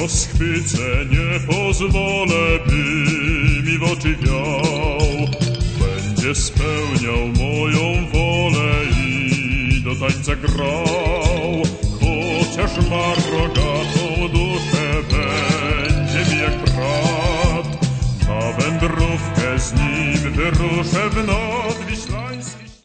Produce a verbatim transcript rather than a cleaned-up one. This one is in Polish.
rozchwycę, nie pozwolę, by mi w oczy wiał. Będzie spełniał moją wolę i do tańca grał. Chociaż ma rogatą duszę, będzie mi jak brat. Na wędrówkę z nim wyruszę